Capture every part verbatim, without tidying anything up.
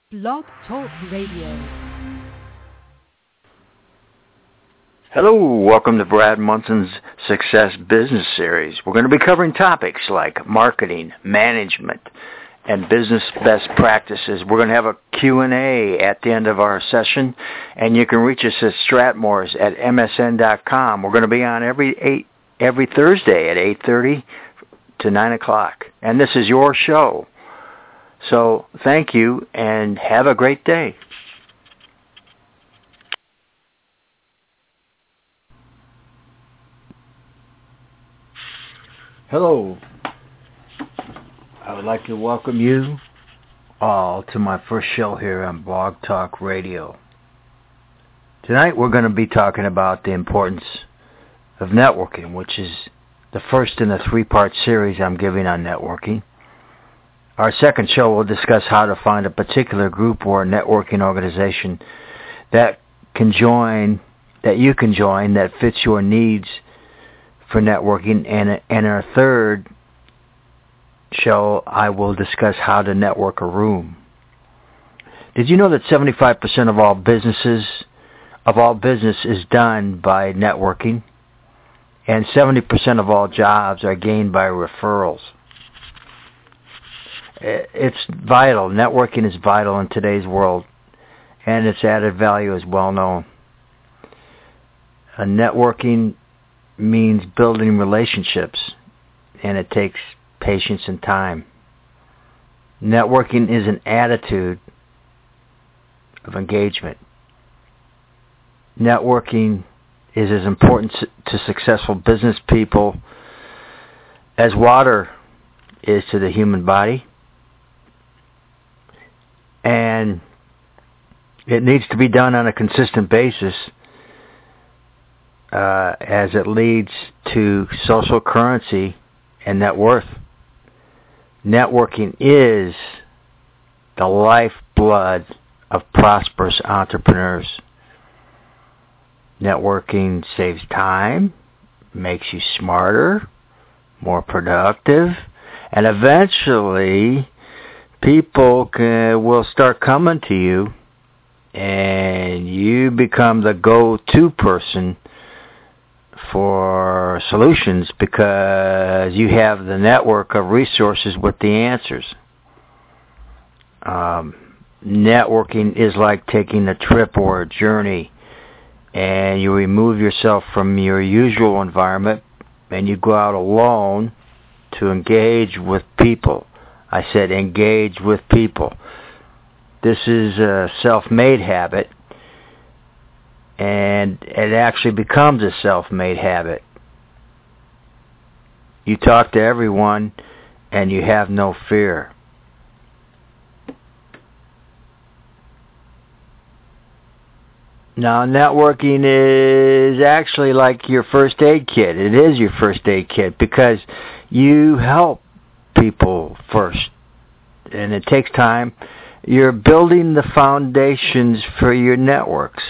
Blog Talk Radio. Hello, welcome to Brad Munson's Success Business Series. We're going to be covering topics like marketing, management, and business best practices. We're going to have a Q and A at the end of our session, and you can reach us at Stratmores at M S N dot com. We're going to be on every eight every Thursday at eight thirty to nine o'clock, and this is your show. So thank you, and have a great day. Hello. I would like to welcome you all to my first show here on Blog Talk Radio. Tonight we're going to be talking about the importance of networking, which is the first in a three-part series I'm giving on networking. Our second show will discuss how to find a particular group or networking organization that can join, that you can join, that fits your needs for networking. And in our third show, I will discuss how to network a room. Did you know that seventy-five percent of all businesses, of all business is done by networking, and seventy percent of all jobs are gained by referrals? It's vital. Networking is vital in today's world, and its added value is well known. A networking means building relationships, and it takes patience and time. Networking is an attitude of engagement. Networking is as important to successful business people as water is to the human body. And it needs to be done on a consistent basis uh, as it leads to social currency and net worth. Networking is the lifeblood of prosperous entrepreneurs. Networking saves time, makes you smarter, more productive, and eventually people can, will start coming to you, and you become the go-to person for solutions because you have the network of resources with the answers. Um, networking is like taking a trip or a journey, and you remove yourself from your usual environment, and you go out alone to engage with people. I said engage with people. This is a self-made habit, and it actually becomes a self-made habit. You talk to everyone, and you have no fear. Now, networking is actually like your first aid kit. It is your first aid kit because you help people first, and it takes time. You're building the foundations for your networks.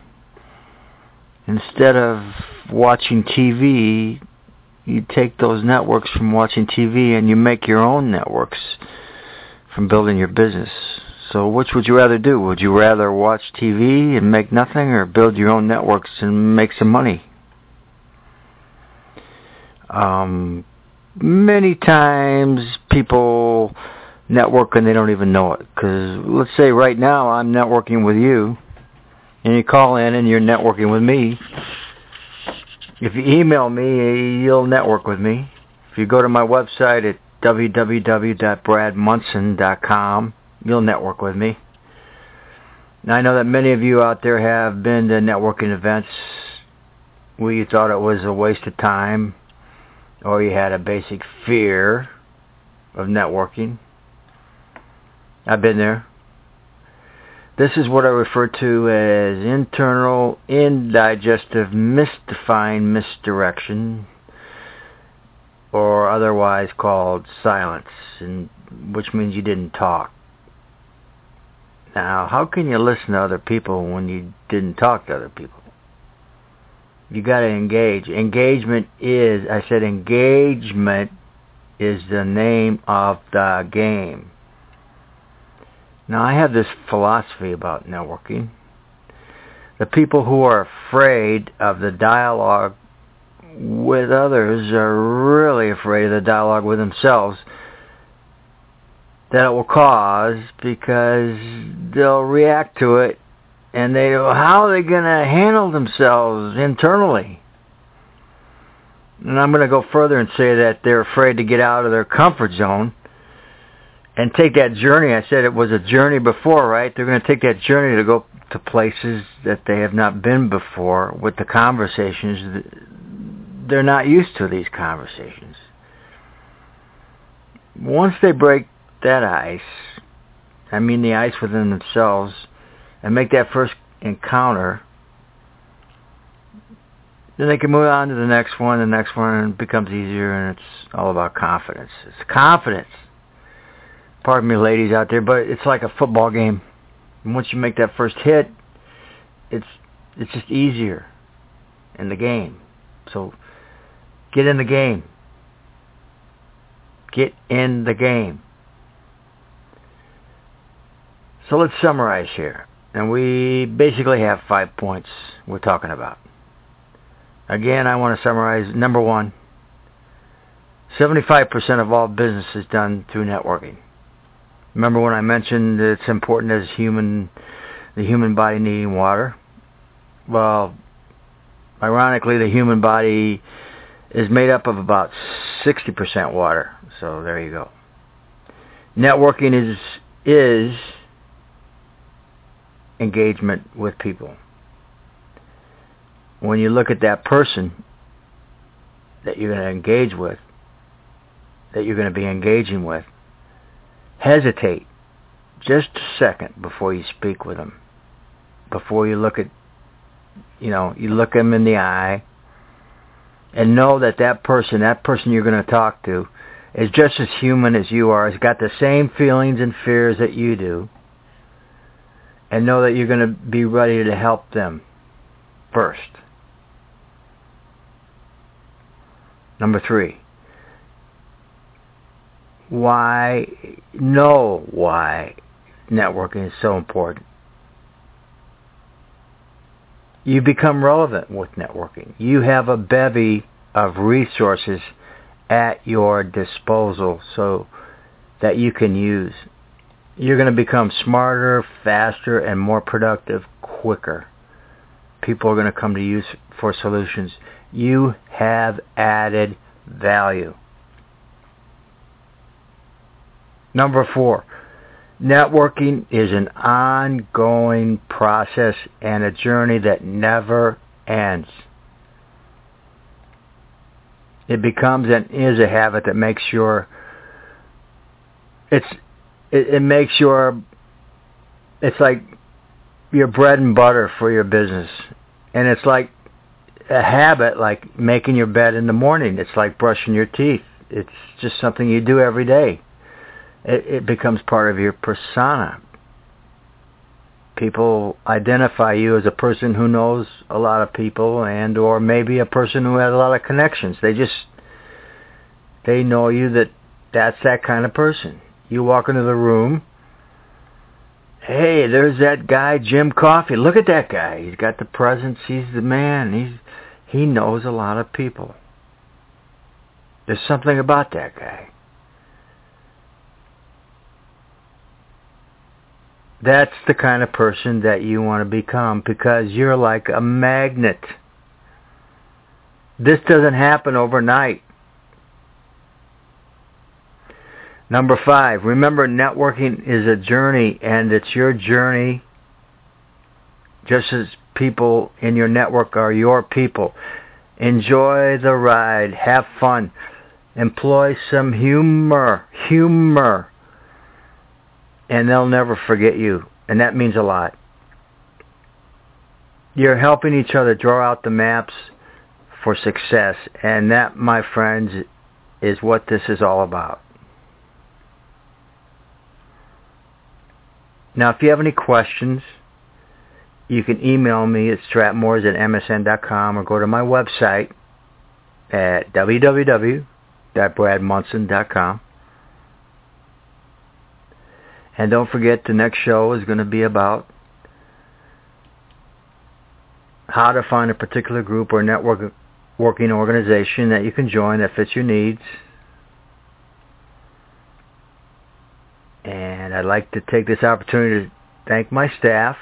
Instead of watching T V, you take those networks from watching T V and you make your own networks from building your business. So which would you rather do? Would you rather watch T V and make nothing, or build your own networks and make some money? Um... Many times people network and they don't even know it. Because let's say right now I'm networking with you, and you call in and you're networking with me. If you email me, you'll network with me. If you go to my website at w w w dot brad munson dot com, you'll network with me. Now, I know that many of you out there have been to networking events where you thought it was a waste of time, or you had a basic fear of networking. I've been there. This is what I refer to as internal, indigestive, mystifying misdirection, or otherwise called silence, and which means you didn't talk. Now, how can you listen to other people when you didn't talk to other people? You got to engage. Engagement is, I said engagement is the name of the game. Now, I have this philosophy about networking. The people who are afraid of the dialogue with others are really afraid of the dialogue with themselves that it will cause, because they'll react to it and they how are they going to handle themselves internally? And I'm going to go further and say that they're afraid to get out of their comfort zone and take that journey. I said it was a journey before, right? They're going to take that journey to go to places that they have not been before with the conversations. They're not used to these conversations. Once they break that ice, I mean the ice within themselves, and make that first encounter, then they can move on to the next one, the next one, and it becomes easier, and it's all about confidence. It's confidence. Pardon me, ladies out there, but it's like a football game. And once you make that first hit, it's it's just easier in the game. So get in the game. Get in the game. So let's summarize here. And we basically have five points we're talking about. Again, I want to summarize. Number one, seventy-five percent of all business is done through networking. Remember when I mentioned it's important as human, the human body needing water? Well, ironically, the human body is made up of about sixty percent water. So there you go. Networking is is engagement with people. When you look at that person that you're going to engage with, that you're going to be engaging with, hesitate just a second before you speak with them. Before you look at, you know, you look them in the eye and know that that person, that person you're going to talk to is just as human as you are, has got the same feelings and fears that you do, and know that you're going to be ready to help them first. Number three, why, know why networking is so important. You become relevant with networking. You have a bevy of resources at your disposal so that you can use. You're going to become smarter, faster, and more productive quicker. People are going to come to you for solutions. You have added value. Number four, networking is an ongoing process and a journey that never ends. It becomes and is a habit that makes your it's it, it makes your it's like your bread and butter for your business. And it's like a habit, like making your bed in the morning. It's like brushing your teeth. It's just something you do every day. It, it becomes part of your persona. People identify you as a person who knows a lot of people, and or maybe a person who has a lot of connections. They just, they know you that that's that kind of person. You walk into the room, hey, there's that guy, Jim Coffey. Look at that guy. He's got the presence. He's the man. He's he knows a lot of people. There's something about that guy. That's the kind of person that you want to become, because you're like a magnet. This doesn't happen overnight. Number five, remember, networking is a journey, and it's your journey just as people in your network are your people. Enjoy the ride. Have fun. Employ some humor. Humor. And they'll never forget you. And that means a lot. You're helping each other draw out the maps for success. And that, my friends, is what this is all about. Now, if you have any questions, you can email me at stratmores at m s n dot com or go to my website at w w w dot brad munson dot com. And don't forget, the next show is going to be about how to find a particular group or network working organization that you can join that fits your needs. And I'd like to take this opportunity to thank my staff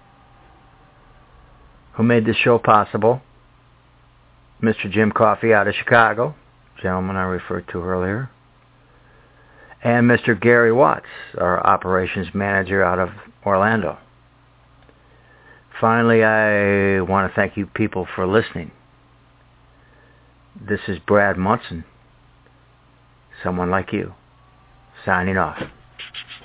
who made this show possible. Mister Jim Coffey out of Chicago, gentleman I referred to earlier. And Mister Gary Watts, our operations manager out of Orlando. Finally, I want to thank you people for listening. This is Brad Munson, someone like you, signing off.